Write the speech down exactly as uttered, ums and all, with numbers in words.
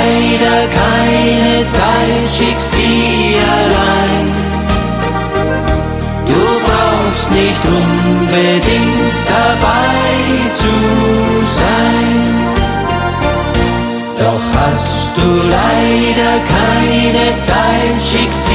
leider keine Zeit, schick sie allein. Du brauchst nicht unbedingt dabei zu sein. Doch hast du leider keine Zeit, schick